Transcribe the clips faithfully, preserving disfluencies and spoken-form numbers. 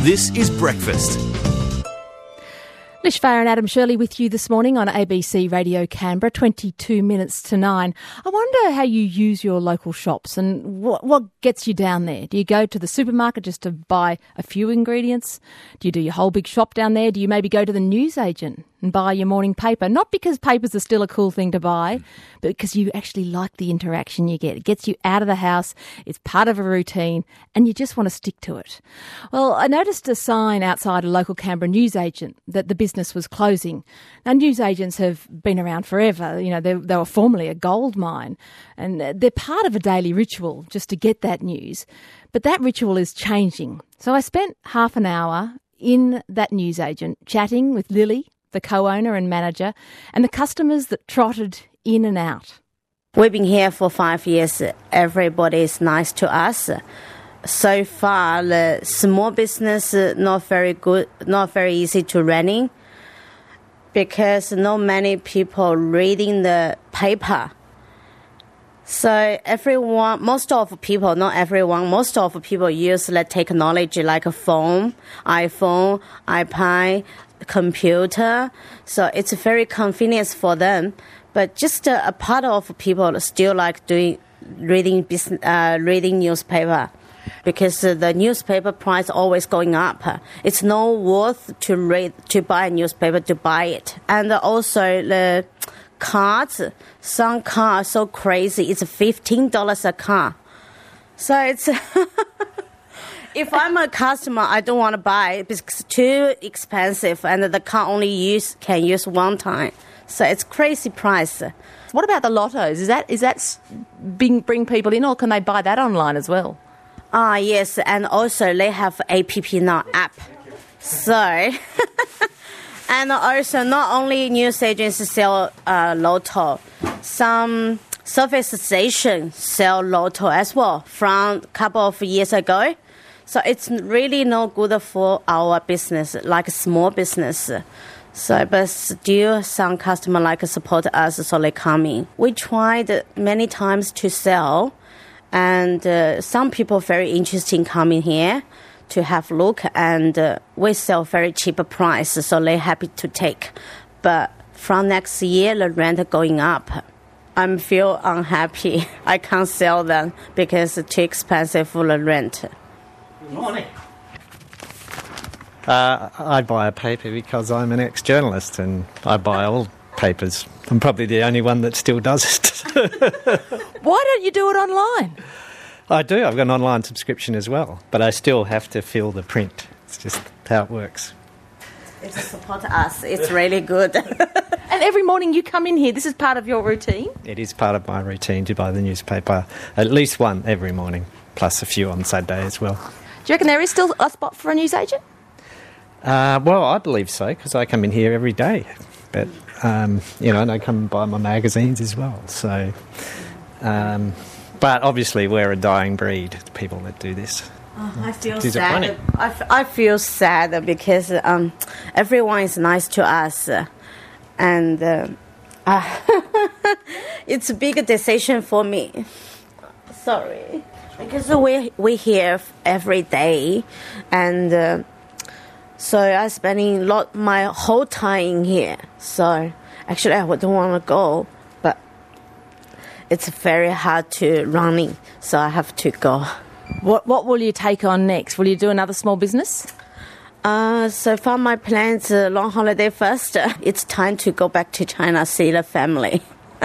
This is Breakfast. Lish Farr and Adam Shirley with you this morning on A B C Radio Canberra, twenty-two minutes to nine. I wonder how you use your local shops and what, what gets you down there. Do you go to the supermarket just to buy a few ingredients? Do you do your whole big shop down there? Do you maybe go to the newsagent and buy your morning paper? Not because papers are still a cool thing to buy, but because you actually like the interaction you get. It gets you out of the house, it's part of a routine, and you just want to stick to it. Well, I noticed a sign outside a local Canberra newsagent that the business was closing. Now, newsagents have been around forever. You know, they, they were formerly a gold mine, and they're part of a daily ritual just to get that news. But that ritual is changing. So I spent half an hour in that newsagent chatting with Lily, the co-owner and manager, and the customers that trotted in and out. We've been here for five years. Everybody is nice to us. So far, the small business not very good, not very easy to running because not many people reading the paper. So everyone, most of people, not everyone, most of people use the technology like a phone, iPhone, iPad, computer. So it's very convenient for them. But just a, a part of people still like doing reading business, uh, reading newspaper, because uh, the newspaper price always going up. It's no worth to read to buy a newspaper to buy it, and also the cards. Some cars so crazy. It's fifteen dollars a car. So it's if I'm a customer, I don't want to buy it because it's too expensive, and the car only use can use one time. So it's crazy price. What about the lottos? Is that is that bring bring people in, or can they buy that online as well? Ah, yes, and also they have A P P now app. So, and also not only news agents sell uh, lotto, some service stations sell lotto as well from a couple of years ago. So it's really no good for our business, like small business. So, but still some customer like support us, so they come in. We tried many times to sell, and uh, some people very interesting coming here to have a look, and uh, we sell very cheap price, so they happy to take. But from next year, the rent going up. I feel unhappy. I can't sell them because it's too expensive for the rent. Good morning. Uh, I buy a paper because I'm an ex-journalist and I buy all papers. I'm probably the only one that still does it. Why don't you do it online? I do. I've got an online subscription as well, but I still have to fill the print. It's just how it works. It support us. It's really good. And every morning you come in here, this is part of your routine? It is part of my routine to buy the newspaper, at least one every morning, plus a few on Saturday as well. Do you reckon there is still a spot for a newsagent? Uh, well, I believe so, because I come in here every day. But, um, you know, and I come and buy my magazines as well. So, um, but obviously we're a dying breed, the people that do this. Oh, I feel Is sad. I, f- I feel sad because um, everyone is nice to us. And uh, uh, it's a big decision for me. Sorry. Because we we here every day, and uh, so I'm spending lot my whole time in here. So actually, I don't want to go, but it's very hard to running, so I have to go. What what will you take on next? Will you do another small business? Uh, so far, my plans uh, long holiday first. It's time to go back to China, see the family.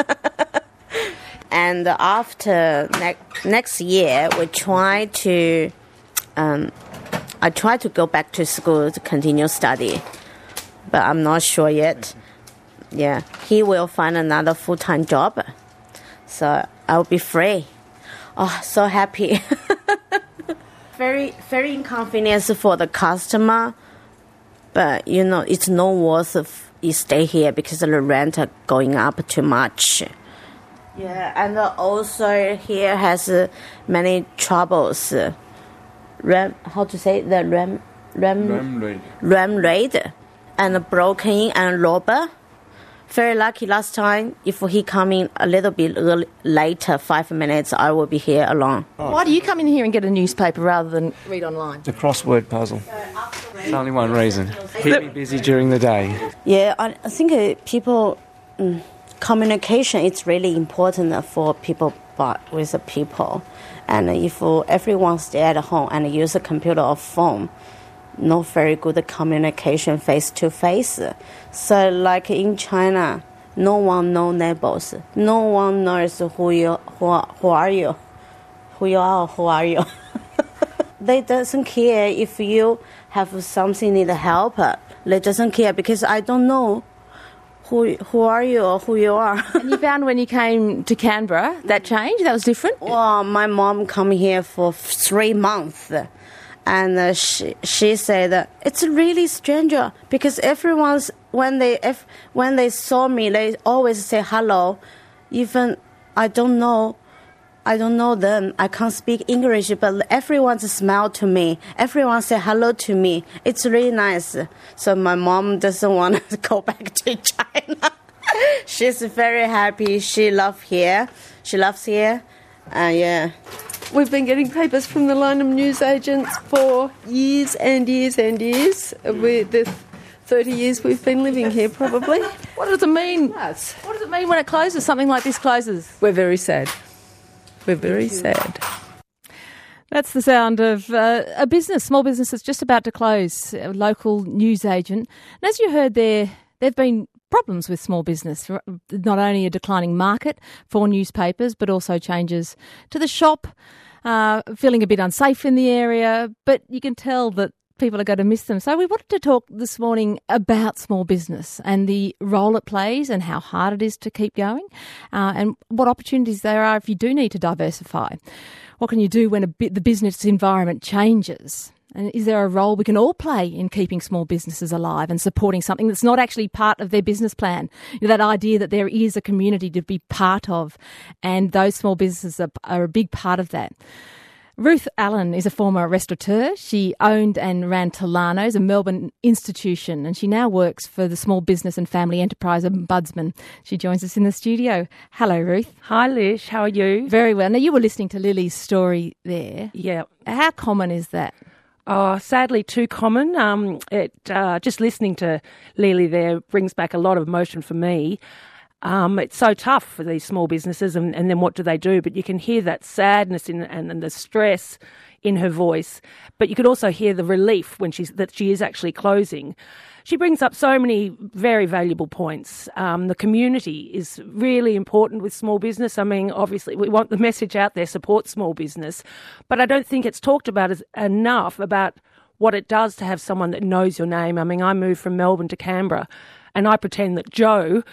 And after ne- next year, we try to, um, I try to go back to school to continue study, but I'm not sure yet. Yeah, he will find another full-time job, so I'll be free. Oh, so happy. very, very inconvenience for the customer, but you know, it's no worth of you stay here because the rent are going up too much. Yeah, and also here has uh, many troubles. Uh, ram, how to say the ram, ram, ram rate, ram rate, and broken and robber. Very lucky last time. If he come in a little bit early, later, five minutes, I will be here alone. Why do you come in here and get a newspaper rather than read online? The crossword puzzle. It's only one reason. Keep me busy during the day. Yeah, I, I think uh, people, um, communication is really important for people but with the people. And if uh, everyone stay at home and use a computer or phone, not very good communication face-to-face. So like in China, no one knows neighbors. No one knows who you, who, are- who are you, who you are, who are you. They doesn't care if you have something need help. They doesn't care because I don't know who who are you or who you are. And you found when you came to Canberra that changed? That was different? Well, my mom come here for three months. And uh, she she said uh, it's really strange because everyone's when they if when they saw me they always say hello, even I don't know, I don't know them. I can't speak English, but everyone smile to me. Everyone say hello to me. It's really nice. So my mom doesn't want to go back to China. She's very happy. She loves here. She loves here. Uh, yeah. We've been getting papers from the Lynham newsagents for years and years and years. We, the thirty years we've been living here, probably. What does it mean? Yes. What does it mean when it closes, something like this closes? We're very sad. We're very sad. That's the sound of uh, a business, small business that's just about to close, a local newsagent. And as you heard there, there have been problems with small business, not only a declining market for newspapers, but also changes to the shop, uh, feeling a bit unsafe in the area, but you can tell that people are going to miss them. So we wanted to talk this morning about small business and the role it plays and how hard it is to keep going, uh, and what opportunities there are if you do need to diversify. What can you do when a bit, the business environment changes? And is there a role we can all play in keeping small businesses alive and supporting something that's not actually part of their business plan? You know, that idea that there is a community to be part of, and those small businesses are, are a big part of that. Ruth Allen is a former restaurateur. She owned and ran Tolano's, a Melbourne institution, and she now works for the Small Business and Family Enterprise Ombudsman. She joins us in the studio. Hello, Ruth. Hi, Lish. How are you? Very well. Now, you were listening to Lily's story there. Yeah. How common is that? Oh, sadly too common. Um, it uh, just listening to Lily there brings back a lot of emotion for me. Um, it's so tough for these small businesses, and, and then what do they do? But you can hear that sadness in, and, and the stress in her voice. But you could also hear the relief when she's that she is actually closing. She brings up so many very valuable points. Um, the community is really important with small business. I mean, obviously, we want the message out there, support small business. But I don't think it's talked about as enough about what it does to have someone that knows your name. I mean, I moved from Melbourne to Canberra, and I pretend that Joe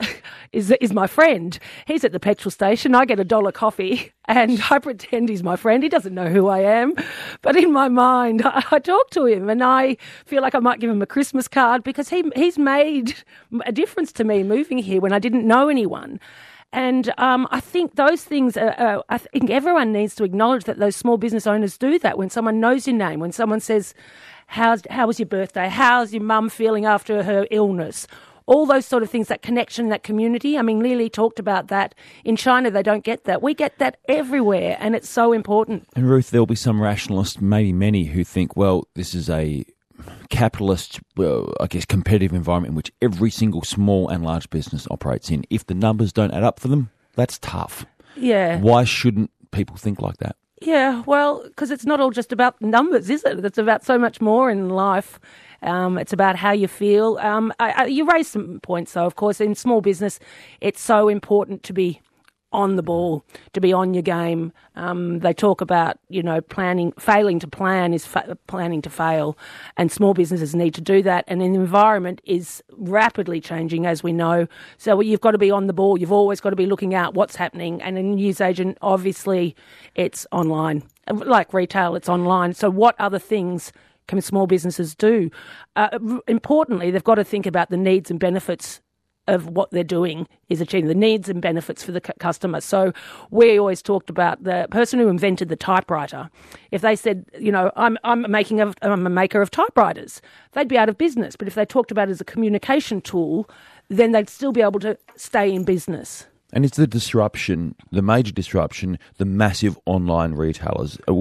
is is my friend. He's at the petrol station. I get a dollar coffee, and I pretend he's my friend. He doesn't know who I am. But in my mind, I, I talk to him, and I feel like I might give him a Christmas card because he he's made a difference to me moving here when I didn't know anyone. And um, I think those things, are, uh, I think everyone needs to acknowledge that those small business owners do that. When someone knows your name, when someone says, How's, how was your birthday? How's your mum feeling after her illness? All those sort of things, that connection, that community. I mean, Lily talked about that. In China, they don't get that. We get that everywhere, and it's so important. And Ruth, there'll be some rationalists, maybe many, who think, well, this is a capitalist, well, I guess, competitive environment in which every single small and large business operates in. If the numbers don't add up for them, that's tough. Yeah. Why shouldn't people think like that? Yeah, well, because it's not all just about numbers, is it? It's about so much more in life. Um, it's about how you feel. Um, I, I, you raised some points, though. Of course, in small business, it's so important to be on the ball, to be on your game. Um, they talk about, you know, planning, failing to plan is fa- planning to fail, and small businesses need to do that. And the environment is rapidly changing, as we know. So you've got to be on the ball. You've always got to be looking out what's happening. And in newsagent, obviously, it's online. Like retail, it's online. So what other things can small businesses do? Uh, importantly, they've got to think about the needs and benefits of what they're doing is achieving the needs and benefits for the c- customer. So we always talked about the person who invented the typewriter. If they said, you know, I'm I'm making a, I'm a maker of typewriters, they'd be out of business. But if they talked about it as a communication tool, then they'd still be able to stay in business. And it's the disruption, the major disruption, the massive online retailers.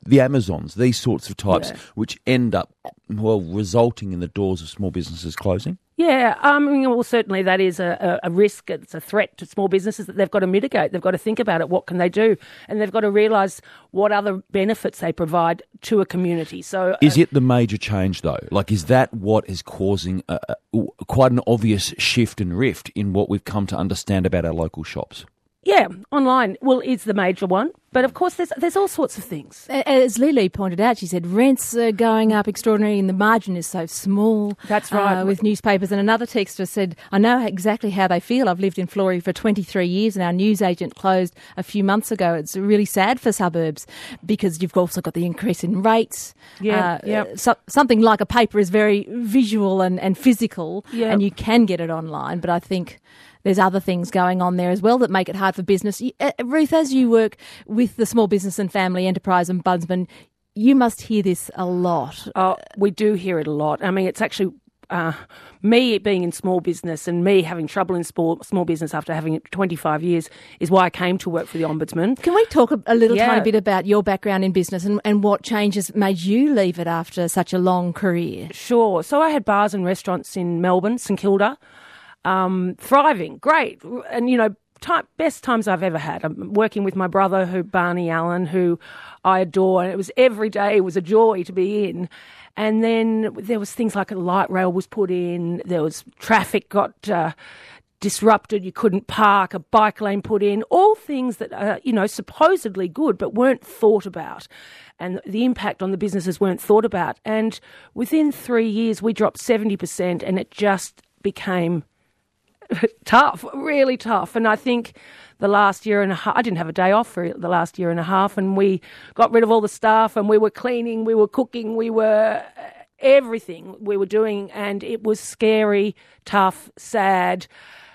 the Amazons, these sorts of types, Yeah. which end up, well, resulting in the doors of small businesses closing? Yeah, um, I mean, well, certainly that is a, a, a risk. It's a threat to small businesses that they've got to mitigate. They've got to think about it. What can they do? And they've got to realise what other benefits they provide to a community. So, Is uh, it the major change, though? Like, is that what is causing a, a, quite an obvious shift and rift in what we've come to understand about our local shops? yeah, online, well, is the major one. But of course, there's there's all sorts of things. As Lily pointed out, she said rents are going up extraordinarily and the margin is so small. That's right. Uh, with newspapers. And another texter said, I know exactly how they feel. I've lived in Flory for twenty-three years and our newsagent closed a few months ago. It's really sad for suburbs because you've also got the increase in rates. Yeah, uh, yeah. So, something like a paper is very visual and, and physical Yeah. and you can get it online. But I think there's other things going on there as well that make it hard for business. You, uh, Ruth, as you work with the Small Business and Family Enterprise Ombudsman, you must hear this a lot. Oh, we do hear it a lot. I mean, it's actually uh, me being in small business and me having trouble in small, small business after having it twenty-five years is why I came to work for the Ombudsman. Can we talk a, a little Yeah. tiny bit about your background in business and, and what changes made you leave it after such a long career? Sure. So I had bars and restaurants in Melbourne, St Kilda, um, thriving, great. And, you know, time, best times I've ever had. I'm working with my brother, who Barney Allen, who I adore. And it was every day was a joy to be in. And then there was things like a light rail was put in. There was traffic got uh, disrupted. You couldn't park. A bike lane put in. All things that are, you know, supposedly good, but weren't thought about. And the impact on the businesses weren't thought about. And within three years, we dropped seventy percent and it just became tough, really tough. And I think the last year and a half, I didn't have a day off for the last year and a half, and we got rid of all the staff and we were cleaning, we were cooking, we were everything we were doing, and it was scary, tough, sad.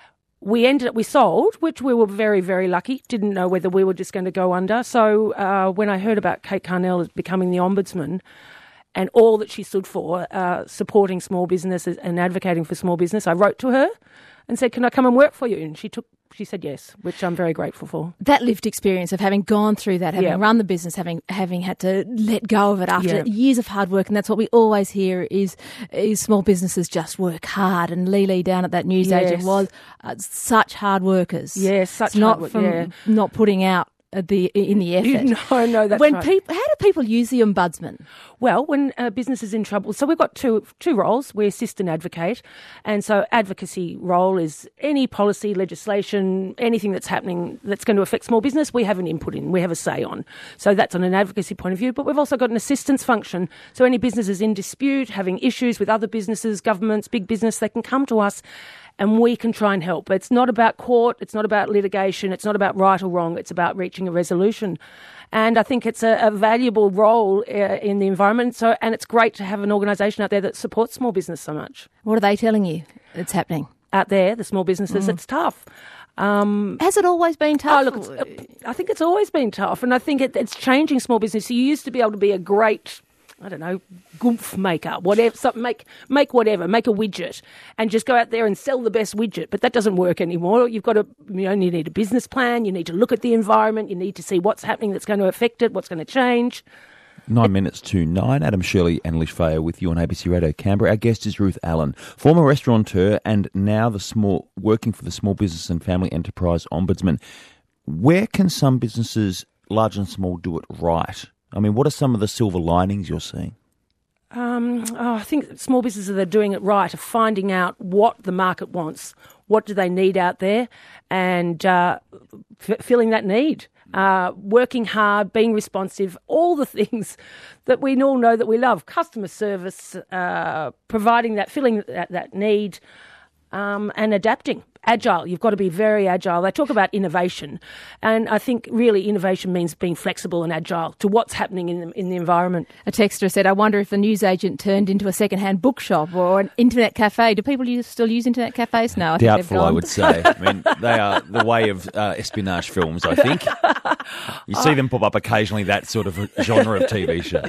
We ended up, we sold, which we were very, very lucky. Didn't know whether we were just going to go under. So uh, when I heard about Kate Carnell becoming the Ombudsman, and all that she stood for, uh, supporting small businesses and advocating for small business, I wrote to her and said, can I come and work for you? And she took, she said yes, which I'm very grateful for. That lived experience of having gone through that, having Yeah. run the business, having having had to let go of it after Yeah. years of hard work, and that's what we always hear is, is small businesses just work hard. And Lily down at that newsagent Yes. was uh, such hard workers. Yes, such it's not hard work, from yeah. not putting out uh, the in the effort. No, no, that's when right. people, how do people use the Ombudsman? Well, when a business is in trouble, so we've got two two roles. We assist and advocate. And so advocacy role is any policy, legislation, anything that's happening that's going to affect small business, we have an input in, we have a say on. So that's on an advocacy point of view. But we've also got an assistance function. So any businesses in dispute, having issues with other businesses, governments, big business, they can come to us and we can try and help. It's not about court, it's not about litigation, it's not about right or wrong, it's about reaching a resolution. And I think it's a, a valuable role uh, in the environment. So, and it's great to have an organisation out there that supports small business so much. What are they telling you that's happening? Out there, the small businesses, it's tough. Um, Has it always been tough? Oh, look, it's, uh, I think it's always been tough, and I think it, it's changing small business. So you used to be able to be a great, I don't know, goomph maker, whatever, something, make make whatever, make a widget, and just go out there and sell the best widget. But that doesn't work anymore. You've got to, you know, you need a business plan. You need to look at the environment. You need to see what's happening that's going to affect it, what's going to change. Nine minutes to nine. Adam Shirley and Lish Fayer with you on A B C Radio Canberra. Our guest is Ruth Allen, former restaurateur and now the small working for the Small Business and Family Enterprise Ombudsman. Where can some businesses, large and small, do it right? I mean, what are some of the silver linings you're seeing? Um, oh, I think small businesses that are doing it right are finding out what the market wants, what do they need out there, and uh, f- filling that need. Uh, working hard, being responsive, all the things that we all know that we love. Customer service, uh, providing that, filling that, that need, um, and adapting. Agile. You've got to be very agile. They talk about innovation, and I think really innovation means being flexible and agile to what's happening in the, in the environment. A texter said, I wonder if the newsagent turned into a second-hand bookshop or an internet cafe. Do people use, still use internet cafes? No, I think they've Doubtful, I gone. would say. I mean, they are the way of uh, espionage films, I think. You see them pop up occasionally, that sort of genre of T V show.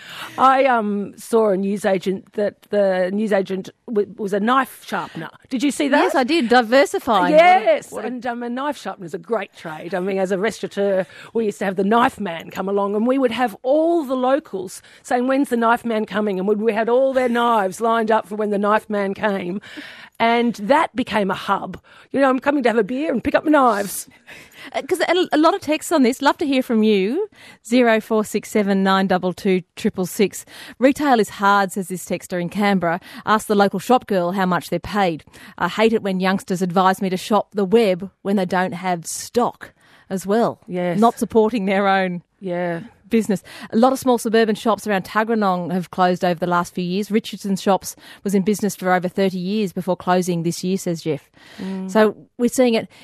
I um, saw a newsagent that the newsagent w- was a knife sharpener. Did you see that? Yes, I did. Diversity diversifying. Yes, What a- what a- and um, a knife sharpener is a great trade. I mean, as a restaurateur, we used to have the knife man come along, and we would have all the locals saying, "When's the knife man coming?" And we had all their knives lined up for when the knife man came, and that became a hub. You know, I'm coming to have a beer and pick up my knives. Because a, a lot of texts on this. Love to hear from you. Zero four six seven nine double two triple six. Retail is hard, says this texter in Canberra. Ask the local shop girl how much they're paid. I hate it when youngsters advise me to shop the web when they don't have stock as well. Yes. Not supporting their own Yeah. business. A lot of small suburban shops around Tuggeranong have closed over the last few years. Richardson's Shops was in business for over thirty years before closing this year, says Jeff. Mm. So we're seeing it.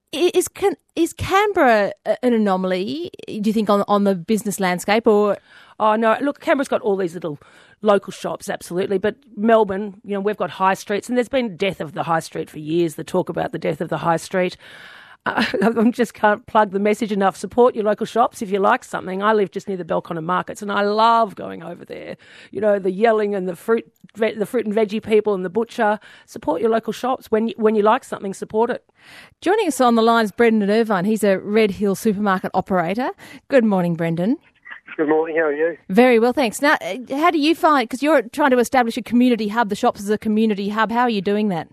Is can, is Canberra an anomaly, do you think, on, on the business landscape? Or Oh, no, look, Canberra's got all these little local shops, absolutely. But Melbourne, you know, we've got high streets, and there's been death of the high street for years, the talk about the death of the high street. Uh, I just can't plug the message enough. Support your local shops if you like something. I live just near the Belconnen Markets, and I love going over there. You know, the yelling and the fruit, the fruit and veggie people and the butcher. Support your local shops. When you, when you like something, support it. joining us on the line is Brendan Irvine. He's a Red Hill supermarket operator. Good morning, Brendan. Good morning, how are you? Very well, thanks. Now, uh, how do you find, because you're trying to establish a community hub, the shops as a community hub, how are you doing that?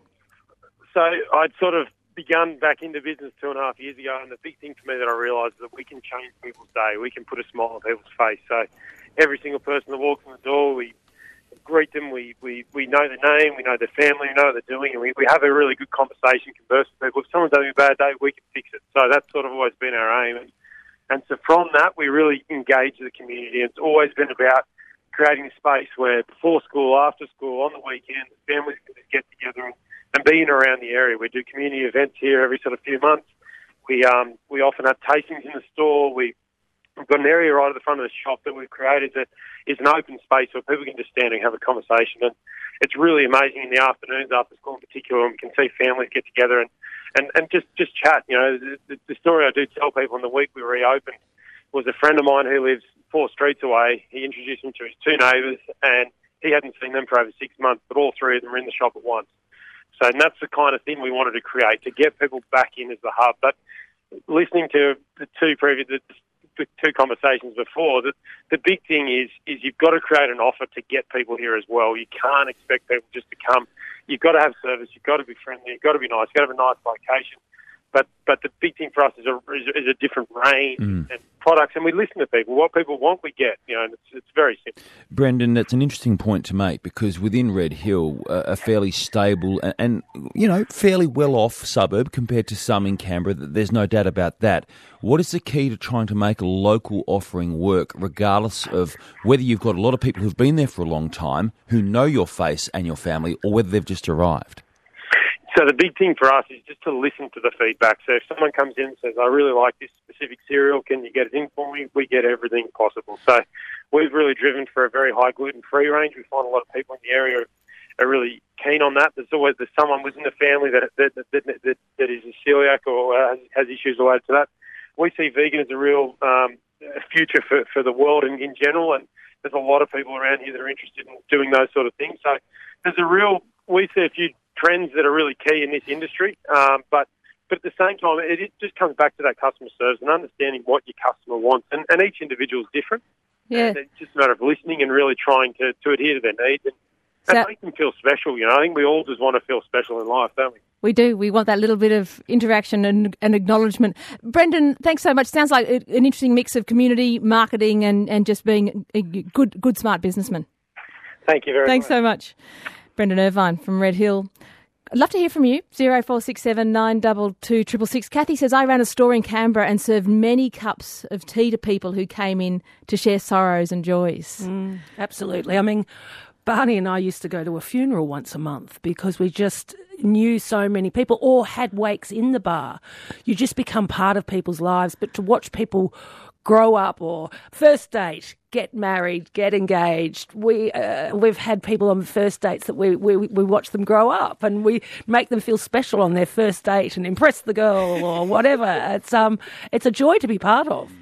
So I'd sort of begun back into business two and a half years ago, and the big thing for me that I realised is that we can change people's day. We can put a smile on people's face. So every single person that walks in the door, we greet them, we, we, we know their name, we know their family, we know what they're doing, and we, we have a really good conversation, converse with people. If someone's having a bad day, we can fix it. So that's sort of always been our aim. And, and so from that, we really engage the community. It's always been about creating a space where before school, after school, on the weekend, the families can just get together and, and be in around the area. We do community events here every sort of few months. We um, we often have tastings in the store. We, we've got an area right at the front of the shop that we've created that is an open space where people can just stand and have a conversation. And it's really amazing in the afternoons after school in particular, when we can see families get together and, and, and just, just chat. You know, the, the story I do tell people in the week we reopened was a friend of mine who lives four streets away. He introduced me to his two neighbours, and he hadn't seen them for over six months, but all three of them were in the shop at once. So and that's the kind of thing we wanted to create, to get people back in as the hub. But listening to the two previous, the, the two conversations before, the, the big thing is is you've got to create an offer to get people here as well. You can't expect people just to come. You've got to have service. You've got to be friendly. You've got to be nice. You've got to have a nice location. But but the big thing for us is a, is a, is a different range mm. and products, and we listen to people. What people want, we get. You know, and it's, it's very simple. Brendan, that's an interesting point to make, because within Red Hill, uh, a fairly stable and, and, you know, fairly well-off suburb compared to some in Canberra, there's no doubt about that. What is the key to trying to make a local offering work, regardless of whether you've got a lot of people who've been there for a long time, who know your face and your family, or whether they've just arrived? So the big thing for us is just to listen to the feedback. So if someone comes in and says, I really like this specific cereal, can you get it in for me? We get everything possible. So we've really driven for a very high gluten-free range. We find a lot of people in the area are really keen on that. There's always there's someone within the family that that, that, that, that, that is a celiac or has, has issues related to that. We see vegan as a real um, future for, for the world in, in general, and there's a lot of people around here that are interested in doing those sort of things. So there's a real, we see a few trends that are really key in this industry, um, but but at the same time, it, it just comes back to that customer service and understanding what your customer wants, and, and each individual is different. Yeah. And it's just a matter of listening and really trying to, to adhere to their needs and, so, and make them feel special. You know, I think we all just want to feel special in life, don't we? We do. We want that little bit of interaction and, and acknowledgement. Brendan, thanks so much. Sounds like an interesting mix of community, marketing, and, and just being a good, good, smart businessman. Thank you very Thanks much. Thanks so much. Brendan Irvine from Red Hill. I'd love to hear from you. Zero four six seven nine double two triple six. Kathy says, I ran a store in Canberra and served many cups of tea to people who came in to share sorrows and joys. Mm, absolutely. I mean, Barney and I used to go to a funeral once a month because we just knew so many people, or had wakes in the bar. You just become part of people's lives. But to watch people grow up, or first date, get married, get engaged. We, uh, we've had people on first dates that we, we we watch them grow up, and we make them feel special on their first date and impress the girl or whatever. It's um it's a joy to be part of.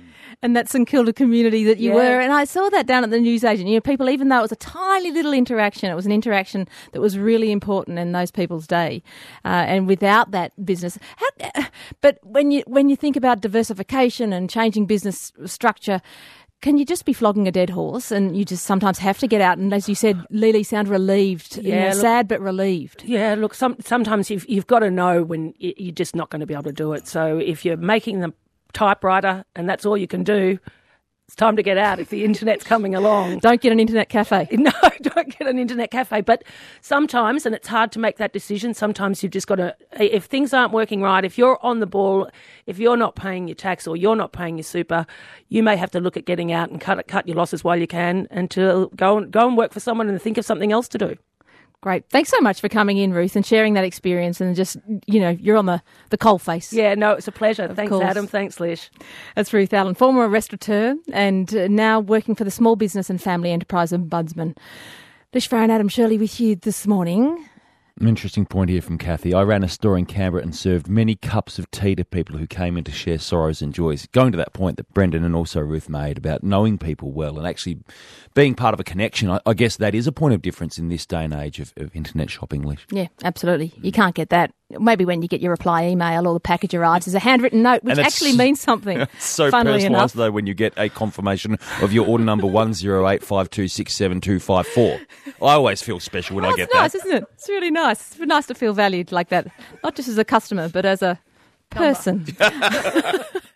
And that St Kilda community that you Yeah. were. And I saw that down at the newsagent. You know, people, even though it was a tiny little interaction, it was an interaction that was really important in those people's day. Uh, and without that business, how, but when you when you think about diversification and changing business structure, can you just be flogging a dead horse and you just sometimes have to get out and, as you said, Lily, sound relieved, you Yeah, know, look- sad but relieved. Yeah, look, some, sometimes you've, you've got to know when y- you're just not going to be able to do it. So if you're making the typewriter and that's all you can do, it's time to get out if the internet's coming along. Don't get an internet cafe. No, don't get an internet cafe. But sometimes, and it's hard to make that decision, sometimes you've just got to, if things aren't working right, if you're on the ball, if you're not paying your tax or you're not paying your super, you may have to look at getting out and cut cut your losses while you can until go and, go and work for someone and think of something else to do. Great. Thanks so much for coming in, Ruth, and sharing that experience and just, you know, you're on the, the coalface. Yeah, no, it's a pleasure. Thanks, course. Adam. Thanks, Lish. That's Ruth Allen, former restaurateur and uh, now working for the Small Business and Family Enterprise Ombudsman. Lish Farah and Adam Shirley with you this morning. An interesting point here from Kathy. I ran a store in Canberra and served many cups of tea to people who came in to share sorrows and joys. Going to that point that Brendan and also Ruth made about knowing people well and actually being part of a connection, I, I guess that is a point of difference in this day and age of, of internet shopping, Lish. Yeah, absolutely. You can't get that. Maybe when you get your reply email or the package arrives as a handwritten note, which And it's- actually means something. It's so funnily enough. personalised, though, when you get a confirmation of your order number one zero eight five two six seven two five four. I always feel special when Oh, I it's get nice, that. isn't it? It's really nice. It's nice to feel valued like that, not just as a customer, but as a person.